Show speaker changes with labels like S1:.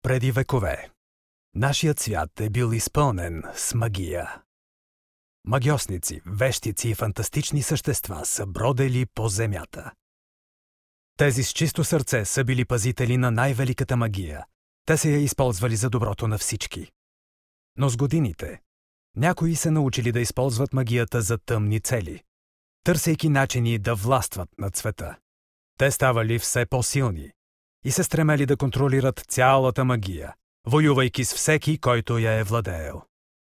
S1: Допреди векове нашият свят е бил изпълнен с магия. Магьосници, вещици и фантастични същества са бродели по земята. Тези с чисто сърце са били пазители на най-великата магия. Те са я използвали за доброто на всички. Но с годините някои се научили да използват магията за тъмни цели, търсейки начини да властват над света. Те ставали все по-силни и се стремели да контролират цялата магия, воювайки с всеки, който я е владеел.